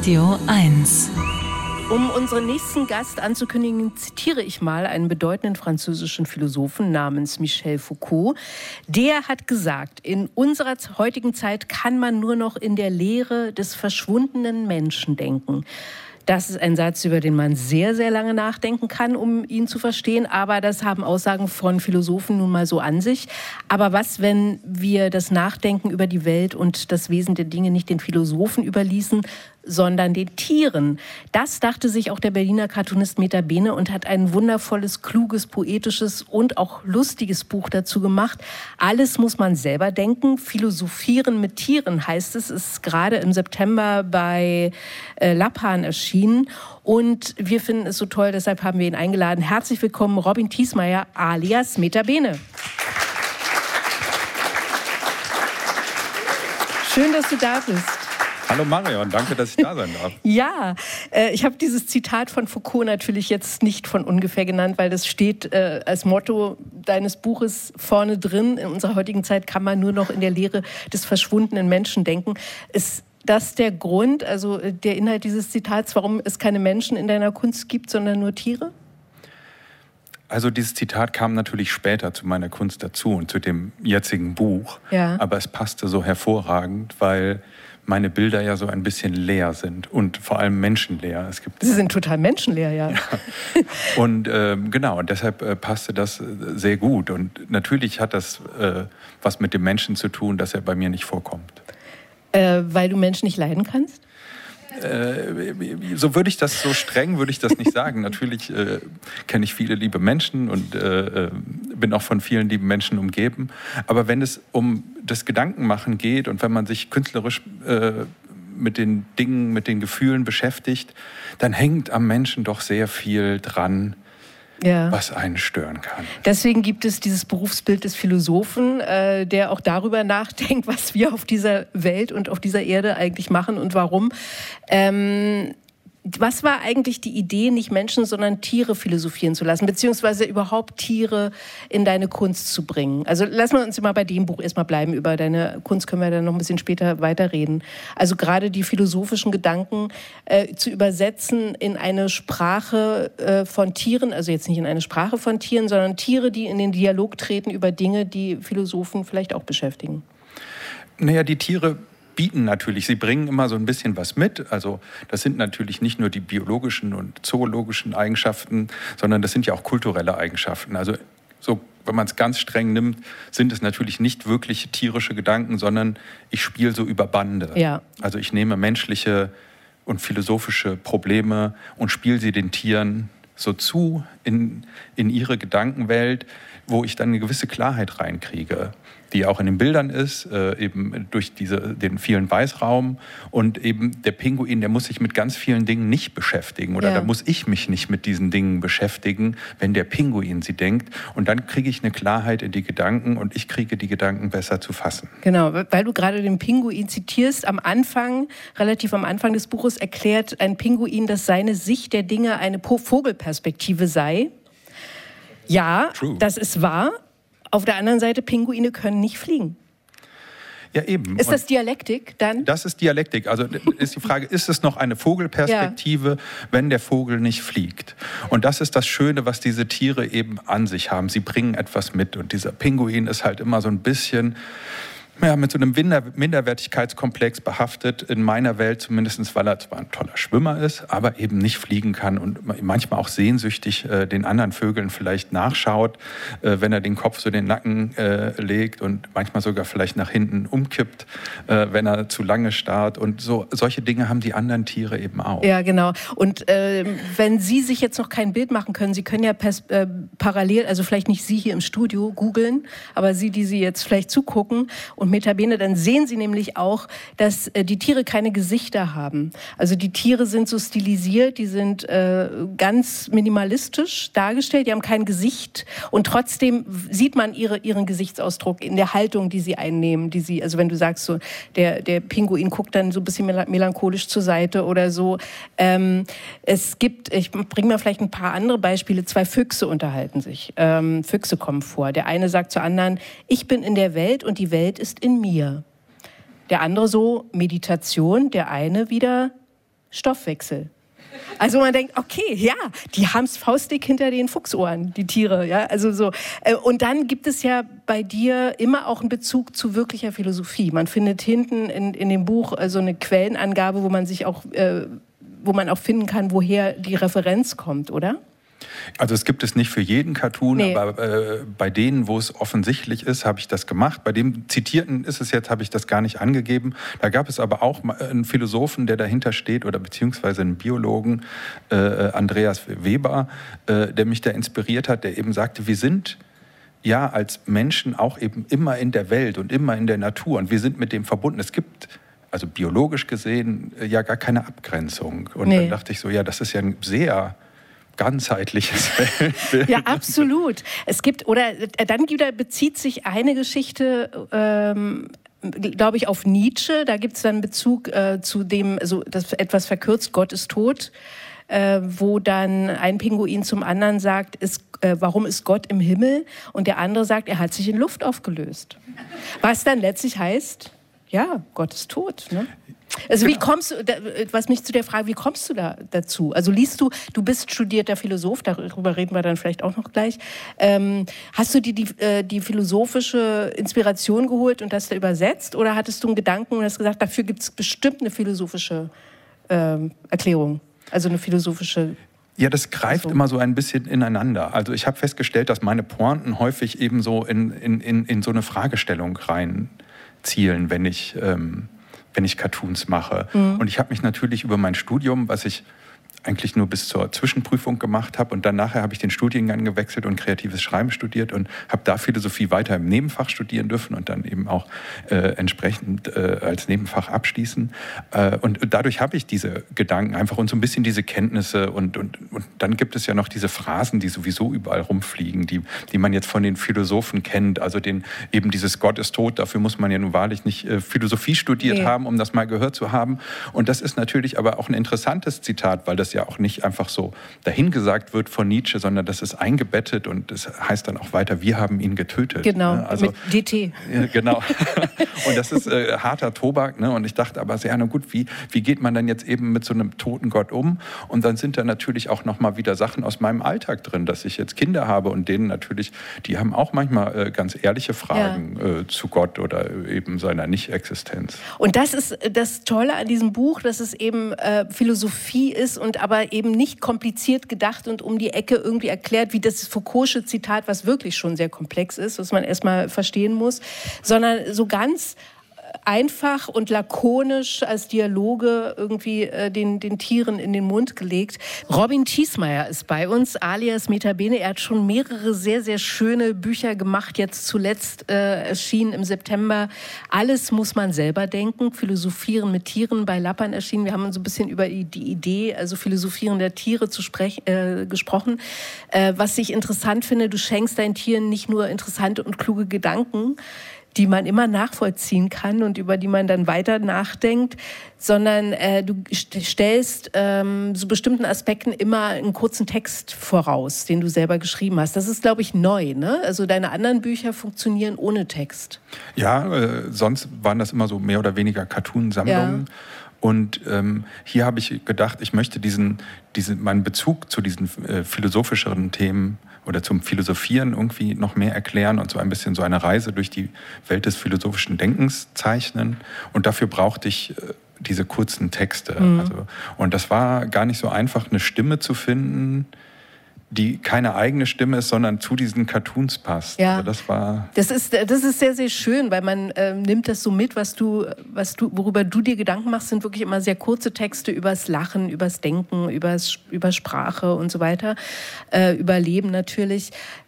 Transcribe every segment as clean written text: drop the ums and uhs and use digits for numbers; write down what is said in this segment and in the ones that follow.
Radio 1. Um unseren nächsten Gast anzukündigen, zitiere ich mal einen bedeutenden französischen Philosophen namens Michel Foucault. Der hat gesagt, in unserer heutigen Zeit kann man nur noch in der Lehre des verschwundenen Menschen denken. Das ist ein Satz, über den man sehr, sehr lange nachdenken kann, um ihn zu verstehen. Aber das haben Aussagen von Philosophen nun mal so an sich. Aber was, wenn wir das Nachdenken über die Welt und das Wesen der Dinge nicht den Philosophen überließen, sondern den Tieren? Das dachte sich auch der Berliner Cartoonist Meta Bene und hat ein wundervolles, kluges, poetisches und auch lustiges Buch dazu gemacht. Alles muss man selber denken. Philosophieren mit Tieren heißt es. Ist gerade im September bei Lappan erschienen. Und wir finden es so toll, deshalb haben wir ihn eingeladen. Herzlich willkommen, Robin Thiesmeier alias Meta Bene. Schön, dass du da bist. Hallo Marion, danke, dass ich da sein darf. Ja, ich habe dieses Zitat von Foucault natürlich jetzt nicht von ungefähr genannt, weil das steht als Motto deines Buches vorne drin. In unserer heutigen Zeit kann man nur noch in der Lehre des verschwundenen Menschen denken. Ist das der Grund, also der Inhalt dieses Zitats, warum es keine Menschen in deiner Kunst gibt, sondern nur Tiere? Also dieses Zitat kam natürlich später zu meiner Kunst dazu und zu dem jetzigen Buch. Ja. Aber es passte so hervorragend, weil meine Bilder ja so ein bisschen leer sind und vor allem menschenleer. Sie sind total menschenleer, ja. Ja. Und genau, und deshalb passte das sehr gut. Und natürlich hat das was mit dem Menschen zu tun, dass er bei mir nicht vorkommt. Weil du Menschen nicht leiden kannst? So streng würde ich das nicht sagen. Natürlich kenne ich viele liebe Menschen und bin auch von vielen lieben Menschen umgeben. Aber wenn es um das Gedankenmachen geht und wenn man sich künstlerisch mit den Dingen, mit den Gefühlen beschäftigt, dann hängt am Menschen doch sehr viel dran, ja, was einen stören kann. Deswegen gibt es dieses Berufsbild des Philosophen, der auch darüber nachdenkt, was wir auf dieser Welt und auf dieser Erde eigentlich machen und warum. Was war eigentlich die Idee, nicht Menschen, sondern Tiere philosophieren zu lassen, beziehungsweise überhaupt Tiere in deine Kunst zu bringen? Also lassen wir uns immer bei dem Buch erstmal bleiben. Über deine Kunst können wir dann noch ein bisschen später weiterreden. Also gerade die philosophischen Gedanken zu übersetzen in eine Sprache von Tieren, also jetzt nicht in eine Sprache von Tieren, sondern Tiere, die in den Dialog treten über Dinge, die Philosophen vielleicht auch beschäftigen. Naja, die Tiere bieten natürlich, sie bringen immer so ein bisschen was mit. Also das sind natürlich nicht nur die biologischen und zoologischen Eigenschaften, sondern das sind ja auch kulturelle Eigenschaften. Also so, wenn man es ganz streng nimmt, sind es natürlich nicht wirkliche tierische Gedanken, sondern ich spiele so über Bande. Ja. Also ich nehme menschliche und philosophische Probleme und spiele sie den Tieren so zu in ihre Gedankenwelt, wo ich dann eine gewisse Klarheit reinkriege, die auch in den Bildern ist, eben durch den vielen Weißraum. Und eben der Pinguin, der muss sich mit ganz vielen Dingen nicht beschäftigen. Oder da muss ich mich nicht mit diesen Dingen beschäftigen, wenn der Pinguin sie denkt. Und dann kriege ich eine Klarheit in die Gedanken und ich kriege die Gedanken besser zu fassen. Genau, weil du gerade den Pinguin zitierst, relativ am Anfang des Buches erklärt ein Pinguin, dass seine Sicht der Dinge eine Vogelperspektive sei. Ja, True. Das ist wahr. Auf der anderen Seite, Pinguine können nicht fliegen. Ja, eben. Ist das Dialektik dann? Das ist Dialektik. Also ist die Frage, ist es noch eine Vogelperspektive, wenn der Vogel nicht fliegt? Und das ist das Schöne, was diese Tiere eben an sich haben. Sie bringen etwas mit. Und dieser Pinguin ist halt immer so ein bisschen mit so einem Minderwertigkeitskomplex behaftet, in meiner Welt zumindest, weil er zwar ein toller Schwimmer ist, aber eben nicht fliegen kann und manchmal auch sehnsüchtig den anderen Vögeln vielleicht nachschaut, wenn er den Kopf so in den Nacken legt und manchmal sogar vielleicht nach hinten umkippt, wenn er zu lange starrt. Und solche Dinge haben die anderen Tiere eben auch. Ja, genau. Und wenn Sie sich jetzt noch kein Bild machen können, Sie können ja parallel, also vielleicht nicht Sie hier im Studio googeln, aber Sie, die Sie jetzt vielleicht zugucken und Meta Bene, dann sehen Sie nämlich auch, dass die Tiere keine Gesichter haben. Also die Tiere sind so stilisiert, die sind ganz minimalistisch dargestellt, die haben kein Gesicht und trotzdem sieht man ihren Gesichtsausdruck in der Haltung, die sie einnehmen. Also wenn du sagst, so, der Pinguin guckt dann so ein bisschen melancholisch zur Seite oder so. Ich bringe mal vielleicht ein paar andere Beispiele. 2 Füchse unterhalten sich. Füchse kommen vor. Der eine sagt zur anderen, ich bin in der Welt und die Welt ist in mir. Der andere so, Meditation, der eine wieder Stoffwechsel. Also man denkt, okay, ja, die haben es faustdick hinter den Fuchsohren, die Tiere, ja, also so. Und dann gibt es ja bei dir immer auch einen Bezug zu wirklicher Philosophie. Man findet hinten in dem Buch so eine Quellenangabe, wo man auch finden kann, woher die Referenz kommt, oder? Also es gibt es nicht für jeden Cartoon, aber bei denen, wo es offensichtlich ist, habe ich das gemacht. Bei dem Zitierten ist es jetzt, habe ich das gar nicht angegeben. Da gab es aber auch einen Philosophen, der dahinter steht, oder beziehungsweise einen Biologen, Andreas Weber, der mich da inspiriert hat, der eben sagte, wir sind ja als Menschen auch eben immer in der Welt und immer in der Natur und wir sind mit dem verbunden. Es gibt also biologisch gesehen ja gar keine Abgrenzung. Und dann dachte ich so, ja, das ist ja ein sehr ganzheitliches Weltbild. Ja, absolut. Es gibt, oder dann bezieht sich eine Geschichte, glaube ich, auf Nietzsche. Da gibt es dann Bezug zu dem, also das etwas verkürzt, Gott ist tot, wo dann ein Pinguin zum anderen sagt, warum ist Gott im Himmel? Und der andere sagt, er hat sich in Luft aufgelöst. Was dann letztlich heißt, ja, Gott ist tot, ne? Also wie kommst du, was mich zu der Frage, wie kommst du dazu? Also liest du bist studierter Philosoph, darüber reden wir dann vielleicht auch noch gleich. Hast du dir die philosophische Inspiration geholt und das da übersetzt? Oder hattest du einen Gedanken und hast gesagt, dafür gibt es bestimmt eine philosophische Erklärung? Also eine philosophische... Ja, das greift immer so ein bisschen ineinander. Also ich habe festgestellt, dass meine Pointen häufig eben so in so eine Fragestellung reinzielen, wenn ich Cartoons mache. Mhm. Und ich habe mich natürlich über mein Studium, was ich eigentlich nur bis zur Zwischenprüfung gemacht habe und dann nachher habe ich den Studiengang gewechselt und kreatives Schreiben studiert und habe da Philosophie weiter im Nebenfach studieren dürfen und dann eben auch entsprechend als Nebenfach abschließen. Und dadurch habe ich diese Gedanken einfach und so ein bisschen diese Kenntnisse und dann gibt es ja noch diese Phrasen, die sowieso überall rumfliegen, die man jetzt von den Philosophen kennt, also eben dieses Gott ist tot, dafür muss man ja nun wahrlich nicht Philosophie studiert haben, um das mal gehört zu haben. Und das ist natürlich aber auch ein interessantes Zitat, weil das ja auch nicht einfach so dahingesagt wird von Nietzsche, sondern das ist eingebettet und das heißt dann auch weiter, wir haben ihn getötet. Genau, ne? Also, mit DT. Genau. Und das ist harter Tobak. Ne? Und ich dachte aber, ja, na gut, wie geht man dann jetzt eben mit so einem toten Gott um? Und dann sind da natürlich auch nochmal wieder Sachen aus meinem Alltag drin, dass ich jetzt Kinder habe und denen natürlich, die haben auch manchmal ganz ehrliche Fragen zu Gott oder eben seiner Nicht-Existenz. Und das ist das Tolle an diesem Buch, dass es eben Philosophie ist und aber eben nicht kompliziert gedacht und um die Ecke irgendwie erklärt, wie das Foucault'sche Zitat, was wirklich schon sehr komplex ist, was man erstmal verstehen muss, sondern so ganz einfach und lakonisch als Dialoge irgendwie den Tieren in den Mund gelegt. Robin Thiesmeier ist bei uns, alias Metabene. Er hat schon mehrere sehr, sehr schöne Bücher gemacht. Jetzt zuletzt erschienen im September Alles muss man selber denken. Philosophieren mit Tieren, bei Lappern erschienen. Wir haben so ein bisschen über die Idee, also Philosophieren der Tiere gesprochen. Was ich interessant finde, du schenkst deinen Tieren nicht nur interessante und kluge Gedanken, die man immer nachvollziehen kann und über die man dann weiter nachdenkt, sondern du stellst so bestimmten Aspekten immer einen kurzen Text voraus, den du selber geschrieben hast. Das ist, glaube ich, neu, ne? Also deine anderen Bücher funktionieren ohne Text. Ja, sonst waren das immer so mehr oder weniger Cartoon-Sammlungen. Ja. Und hier habe ich gedacht, ich möchte meinen Bezug zu diesen philosophischeren Themen oder zum Philosophieren irgendwie noch mehr erklären und so ein bisschen so eine Reise durch die Welt des philosophischen Denkens zeichnen. Und dafür brauchte ich diese kurzen Texte. Mhm. Also, und das war gar nicht so einfach, eine Stimme zu finden, die keine eigene Stimme ist, sondern zu diesen Cartoons passt. Ja. Also das ist sehr, sehr schön, weil man nimmt das so mit, worüber du dir Gedanken machst, sind wirklich immer sehr kurze Texte übers Lachen, übers Denken, über Sprache und so weiter, über Leben natürlich.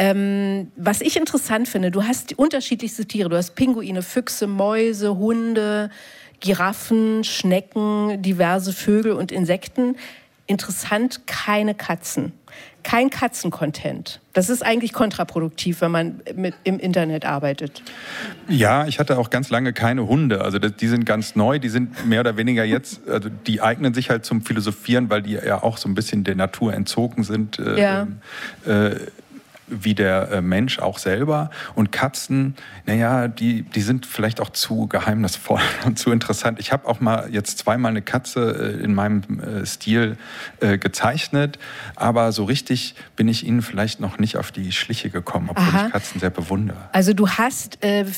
Was ich interessant finde, du hast unterschiedlichste Tiere. Du hast Pinguine, Füchse, Mäuse, Hunde, Giraffen, Schnecken, diverse Vögel und Insekten. Interessant, keine Katzen. Kein Katzencontent. Das ist eigentlich kontraproduktiv, wenn man im Internet arbeitet. Ja, ich hatte auch ganz lange keine Hunde. Also die sind ganz neu, die sind mehr oder weniger jetzt, also die eignen sich halt zum Philosophieren, weil die ja auch so ein bisschen der Natur entzogen sind. wie der Mensch auch selber. Und Katzen, naja, die sind vielleicht auch zu geheimnisvoll und zu interessant. Ich habe auch mal jetzt zweimal eine Katze in meinem Stil gezeichnet, aber so richtig bin ich ihnen vielleicht noch nicht auf die Schliche gekommen, obwohl ich Katzen sehr bewundere. Also du hast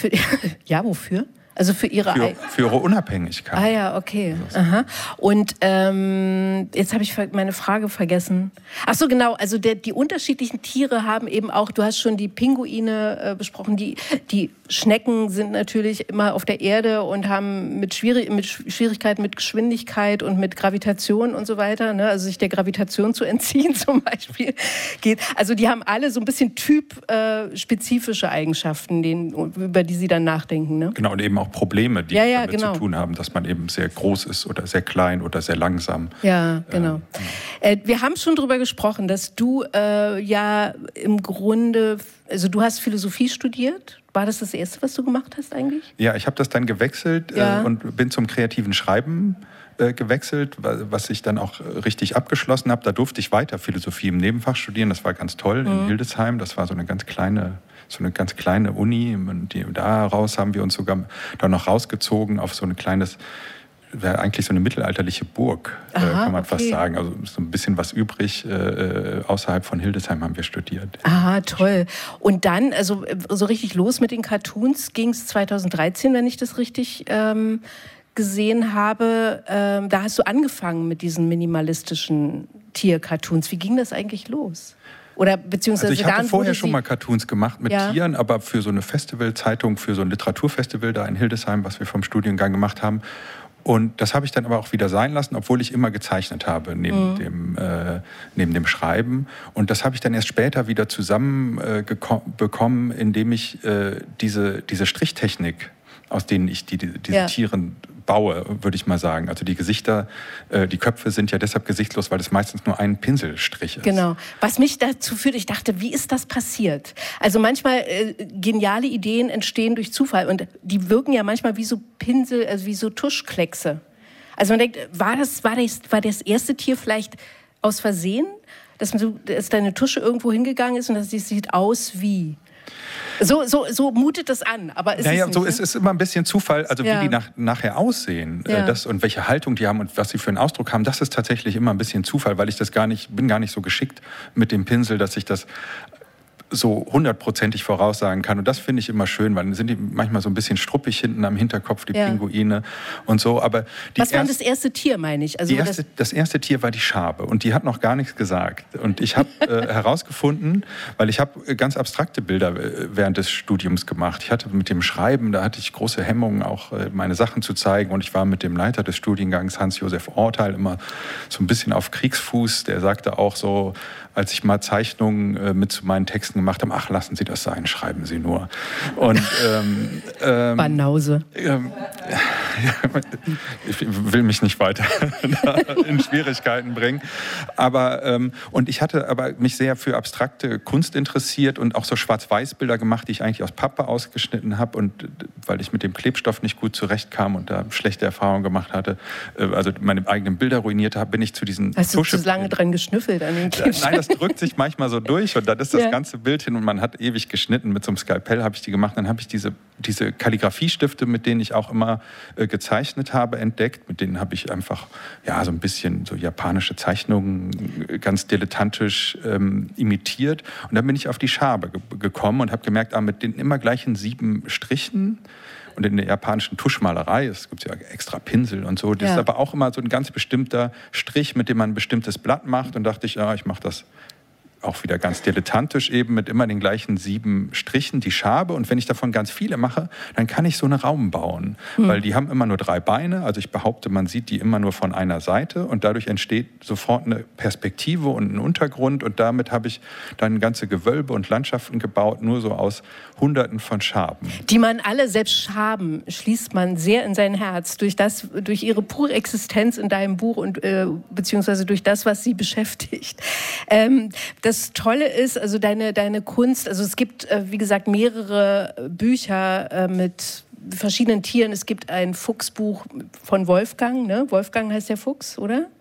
ja, wofür? Also für ihre Unabhängigkeit. Ah ja, okay. Aha. Und jetzt habe ich meine Frage vergessen. Ach so, genau. Also die unterschiedlichen Tiere haben eben auch, du hast schon die Pinguine besprochen, die Schnecken sind natürlich immer auf der Erde und haben mit Schwierigkeiten mit Geschwindigkeit und mit Gravitation und so weiter, ne? Also sich der Gravitation zu entziehen zum Beispiel geht. Also die haben alle so ein bisschen typspezifische Eigenschaften, über die sie dann nachdenken. Ne? Genau, und eben auch Probleme, die damit zu tun haben, dass man eben sehr groß ist oder sehr klein oder sehr langsam. Ja, genau. Wir haben schon darüber gesprochen, dass du ja im Grunde, also du hast Philosophie studiert. War das Erste, was du gemacht hast eigentlich? Ja, ich habe das dann gewechselt und bin zum kreativen Schreiben gewechselt, was ich dann auch richtig abgeschlossen habe. Da durfte ich weiter Philosophie im Nebenfach studieren. Das war ganz toll in Hildesheim. Das war so eine ganz kleine Uni. Und daraus haben wir uns sogar dann noch rausgezogen auf so ein kleines, wäre eigentlich so eine mittelalterliche Burg, kann man fast sagen. Also so ein bisschen was übrig. Außerhalb von Hildesheim haben wir studiert. Aha, toll. Und dann, also so richtig los mit den Cartoons ging es 2013, wenn ich das richtig gesehen habe. Da hast du angefangen mit diesen minimalistischen Tier-Cartoons. Wie ging das eigentlich los? Oder beziehungsweise ich hatte vorher schon mal Cartoons gemacht mit Tieren, aber für so eine Festivalzeitung, für so ein Literaturfestival da in Hildesheim, was wir vom Studiengang gemacht haben. Und das habe ich dann aber auch wieder sein lassen, obwohl ich immer gezeichnet habe neben dem Schreiben. Und das habe ich dann erst später wieder zusammenbekommen, indem ich diese Strichtechnik, aus denen ich diese Tiere baue, würde ich mal sagen. Also die Gesichter, die Köpfe sind ja deshalb gesichtslos, weil es meistens nur ein Pinselstrich ist. Genau. Was mich dazu führt, ich dachte, wie ist das passiert? Also manchmal geniale Ideen entstehen durch Zufall und die wirken ja manchmal wie so Pinsel, also wie so Tuschkleckse. Also man denkt, war das erste Tier vielleicht aus Versehen, dass deine Tusche irgendwo hingegangen ist und dass es sieht aus wie... So mutet das an, aber es ist immer ein bisschen Zufall, also wie die nachher aussehen und welche Haltung die haben und was sie für einen Ausdruck haben, das ist tatsächlich immer ein bisschen Zufall, weil ich bin gar nicht so geschickt mit dem Pinsel, dass ich das so 100%ig voraussagen kann. Und das finde ich immer schön, weil dann sind die manchmal so ein bisschen struppig hinten am Hinterkopf, die Pinguine und so. Aber was war das erste Tier, meine ich? Also das erste Tier war die Schabe und die hat noch gar nichts gesagt. Und ich habe herausgefunden, weil ich habe ganz abstrakte Bilder während des Studiums gemacht. Ich hatte mit dem Schreiben, da hatte ich große Hemmungen, auch meine Sachen zu zeigen. Und ich war mit dem Leiter des Studiengangs, Hans-Josef Orteil, immer so ein bisschen auf Kriegsfuß. Der sagte auch so, als ich mal Zeichnungen mit zu meinen Texten gemacht habe, ach, lassen Sie das sein, schreiben Sie nur. Und Banause. Ich will mich nicht weiter in Schwierigkeiten bringen. Aber und ich hatte aber mich sehr für abstrakte Kunst interessiert und auch so Schwarz-Weiß-Bilder gemacht, die ich eigentlich aus Pappe ausgeschnitten habe. Und weil ich mit dem Klebstoff nicht gut zurechtkam und da schlechte Erfahrungen gemacht hatte, also meine eigenen Bilder ruiniert habe, bin ich zu diesen Hast du zu lange dran geschnüffelt an den Klebstoff? Nein, das drückt sich manchmal so durch und dann ist das ganze Bild hin und man hat ewig geschnitten. Mit so einem Skalpell habe ich die gemacht. Dann habe ich diese Kalligrafiestifte, mit denen ich auch immer gezeichnet habe, entdeckt. Mit denen habe ich einfach so ein bisschen so japanische Zeichnungen ganz dilettantisch imitiert. Und dann bin ich auf die Schabe gekommen und habe gemerkt, mit den immer gleichen 7 Strichen. Und in der japanischen Tuschmalerei, es gibt ja extra Pinsel und so, das ist aber auch immer so ein ganz bestimmter Strich, mit dem man ein bestimmtes Blatt macht. Und dachte ich, ich mache das auch wieder ganz dilettantisch eben mit immer den gleichen 7 Strichen, die Schabe. Und wenn ich davon ganz viele mache, dann kann ich so einen Raum bauen. Weil die haben immer nur 3 Beine. Also ich behaupte, man sieht die immer nur von einer Seite. Und dadurch entsteht sofort eine Perspektive und ein Untergrund. Und damit habe ich dann ganze Gewölbe und Landschaften gebaut, nur so aus Hunderten von Schaben. Die man alle, selbst Schaben, schließt man sehr in sein Herz durch ihre pure Existenz in deinem Buch und beziehungsweise durch das, was sie beschäftigt. Das Tolle ist, also deine Kunst, also es gibt, wie gesagt, mehrere Bücher mit verschiedenen Tieren. Es gibt ein Fuchsbuch von Wolfgang, ne? Wolfgang heißt der Fuchs, oder?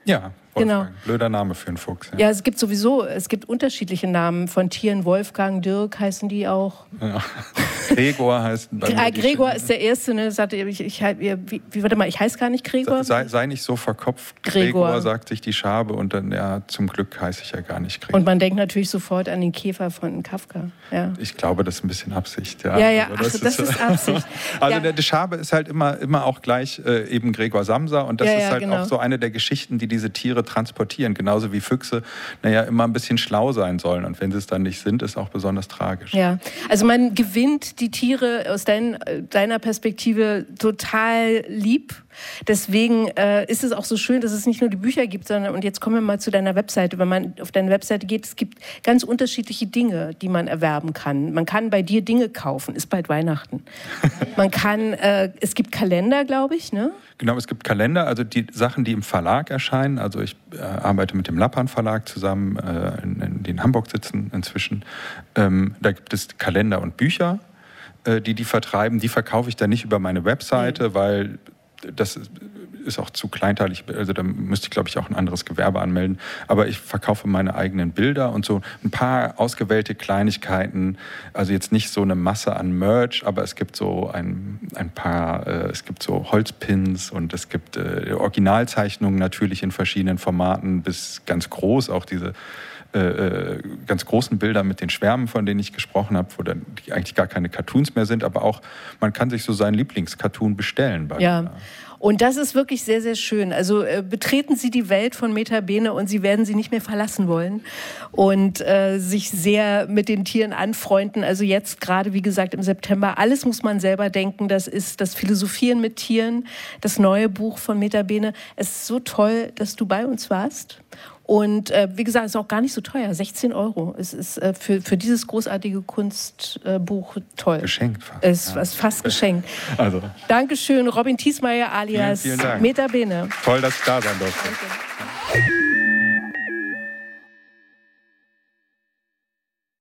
Ja, Wolfgang. Genau. Blöder Name für einen Fuchs. Ja, es gibt unterschiedliche Namen von Tieren. Wolfgang, Dirk heißen die auch. Ja. Gregor heißt... Gregor ist der Erste, ne? Sagte, warte mal, ich heiße gar nicht Gregor. Sei nicht so verkopft. Gregor sagt sich die Schabe und dann, ja, zum Glück heiße ich ja gar nicht Gregor. Und man denkt natürlich sofort an den Käfer von Kafka. Ja. Ich glaube, das ist ein bisschen Absicht. Ja, ja, also das ist Absicht. Also die Schabe ist halt immer auch gleich eben Gregor Samsa und das ist halt genau. Auch so eine der Geschichten, die diese Tiere transportieren. Genauso wie Füchse, immer ein bisschen schlau sein sollen. Und wenn sie es dann nicht sind, ist auch besonders tragisch. Ja, also man gewinnt die Tiere aus deiner Perspektive total lieb. Deswegen ist es auch so schön, dass es nicht nur die Bücher gibt, sondern, und jetzt kommen wir mal zu deiner Webseite, wenn man auf deine Webseite geht, es gibt ganz unterschiedliche Dinge, die man erwerben kann. Man kann bei dir Dinge kaufen, ist bald Weihnachten. Man kann, es gibt Kalender, glaube ich, ne? Genau, es gibt Kalender, also die Sachen, die im Verlag erscheinen. Also ich arbeite mit dem Lappan Verlag zusammen, die in Hamburg sitzen inzwischen. Da gibt es Kalender und Bücher, die vertreiben. Die verkaufe ich dann nicht über meine Webseite, weil das ist auch zu kleinteilig, also da müsste ich, glaube ich, auch ein anderes Gewerbe anmelden. Aber ich verkaufe meine eigenen Bilder und so ein paar ausgewählte Kleinigkeiten, also jetzt nicht so eine Masse an Merch, aber es gibt so ein paar, es gibt so Holzpins und es gibt Originalzeichnungen natürlich in verschiedenen Formaten bis ganz groß, auch diese ganz großen Bilder mit den Schwärmen, von denen ich gesprochen habe, wo dann eigentlich gar keine Cartoons mehr sind, aber auch, man kann sich so seinen Lieblingscartoon bestellen. Ja. Und das ist wirklich sehr, sehr schön. Also betreten Sie die Welt von Meta Bene und Sie werden sie nicht mehr verlassen wollen und sich sehr mit den Tieren anfreunden. Also jetzt gerade, wie gesagt, im September, alles muss man selber denken. Das ist das Philosophieren mit Tieren, das neue Buch von Meta Bene. Es ist so toll, dass du bei uns warst. Und wie gesagt, es ist auch gar nicht so teuer, 16 €. Es ist für dieses großartige Kunstbuch toll. Geschenkt fast. Es ist fast geschenkt. Also. Dankeschön, Robin Thiesmeier alias vielen Dank. Meta Bene. Toll, dass ich da sein durfte. Danke.